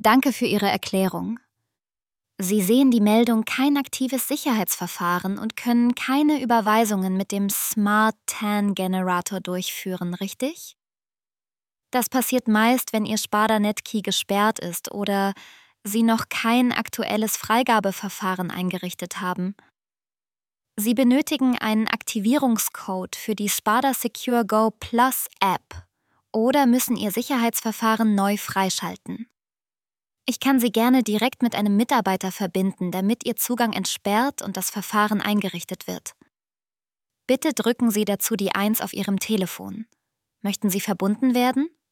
Danke für Ihre Erklärung. Sie sehen die Meldung kein aktives Sicherheitsverfahren und können keine Überweisungen mit dem Smart TAN Generator durchführen, richtig? Das passiert meist, wenn Ihr Sparda Netkey gesperrt ist oder Sie noch kein aktuelles Freigabeverfahren eingerichtet haben. Sie benötigen einen Aktivierungscode für die Sparda Secure Go Plus App oder müssen Ihr Sicherheitsverfahren neu freischalten. Ich kann Sie gerne direkt mit einem Mitarbeiter verbinden, damit Ihr Zugang entsperrt und das Verfahren eingerichtet wird. Bitte drücken Sie dazu die 1 auf Ihrem Telefon. Möchten Sie verbunden werden?